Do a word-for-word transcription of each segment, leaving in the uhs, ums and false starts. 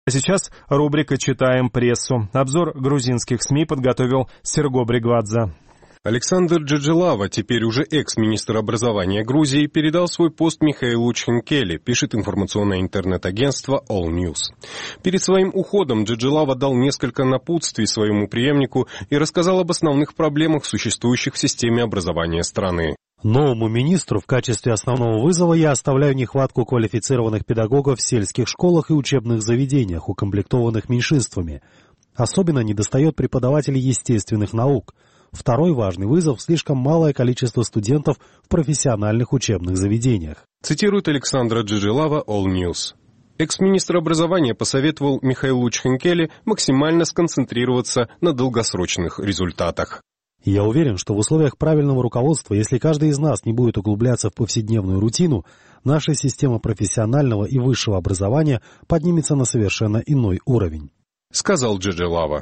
А сейчас рубрика «Читаем прессу». Обзор грузинских СМИ подготовил Серго Бригвадзе. Александр Джаджелава, теперь уже экс-министр образования Грузии, передал свой пост Михаилу Чхинкеле, пишет информационное интернет-агентство All News. Перед своим уходом Джаджелава дал несколько напутствий своему преемнику и рассказал об основных проблемах, существующих в системе образования страны. Новому министру в качестве основного вызова я оставляю нехватку квалифицированных педагогов в сельских школах и учебных заведениях, укомплектованных меньшинствами. Особенно недостает преподавателей естественных наук. Второй важный вызов – слишком малое количество студентов в профессиональных учебных заведениях. Цитирует Александра Джаджелава All News. Экс-министр образования посоветовал Михаилу Чхинкеле максимально сконцентрироваться на долгосрочных результатах. Я уверен, что в условиях правильного руководства, если каждый из нас не будет углубляться в повседневную рутину, наша система профессионального и высшего образования поднимется на совершенно иной уровень. Сказал Джаджелава.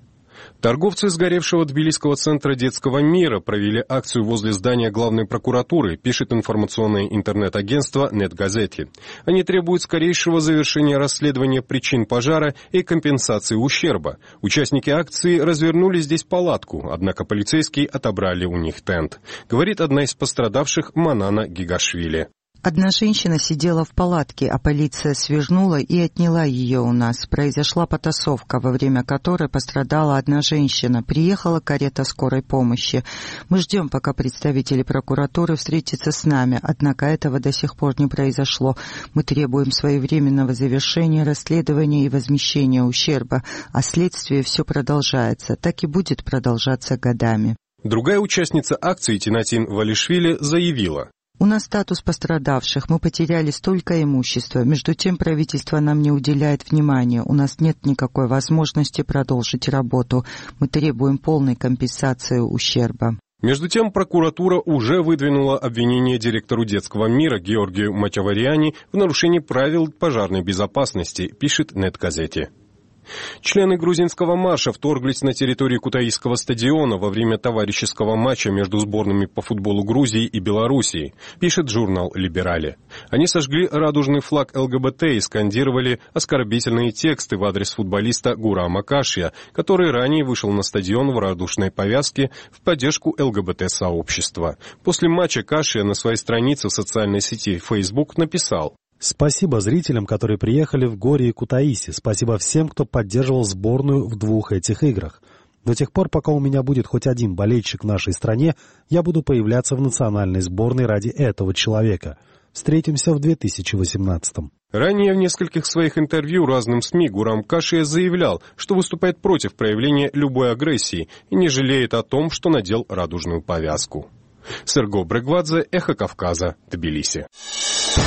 Торговцы сгоревшего Тбилисского центра детского мира провели акцию возле здания главной прокуратуры, пишет информационное интернет-агентство NetGazette. Они требуют скорейшего завершения расследования причин пожара и компенсации ущерба. Участники акции развернули здесь палатку, однако полицейские отобрали у них тент, говорит одна из пострадавших Манана Гигашвили. Одна женщина сидела в палатке, а полиция свежнула и отняла ее у нас. Произошла потасовка, во время которой пострадала одна женщина. Приехала карета скорой помощи. Мы ждем, пока представители прокуратуры встретятся с нами, однако этого до сих пор не произошло. Мы требуем своевременного завершения расследования и возмещения ущерба, а следствие все продолжается, так и будет продолжаться годами. Другая участница акции Тинатин Валишвили заявила. У нас статус пострадавших, мы потеряли столько имущества. Между тем правительство нам не уделяет внимания. У нас нет никакой возможности продолжить работу. Мы требуем полной компенсации ущерба. Между тем прокуратура уже выдвинула обвинение директору детского мира Георгию Матявариани в нарушении правил пожарной безопасности, пишет NetGazette. Члены грузинского марша вторглись на территорию Кутаисского стадиона во время товарищеского матча между сборными по футболу Грузии и Белоруссии, пишет журнал «Либерали». Они сожгли радужный флаг ЛГБТ и скандировали оскорбительные тексты в адрес футболиста Гурама Кашья, который ранее вышел на стадион в радужной повязке в поддержку ЛГБТ-сообщества. После матча Кашья на своей странице в социальной сети Facebook написал: «Спасибо зрителям, которые приехали в Горе и Кутаиси. Спасибо всем, кто поддерживал сборную в двух этих играх. До тех пор, пока у меня будет хоть один болельщик в нашей стране, я буду появляться в национальной сборной ради этого человека. Встретимся в две тысячи восемнадцатом». Ранее в нескольких своих интервью разным СМИ Гурам Кашья заявлял, что выступает против проявления любой агрессии и не жалеет о том, что надел радужную повязку. Серго Бригвадзе, Эхо Кавказа, Тбилиси.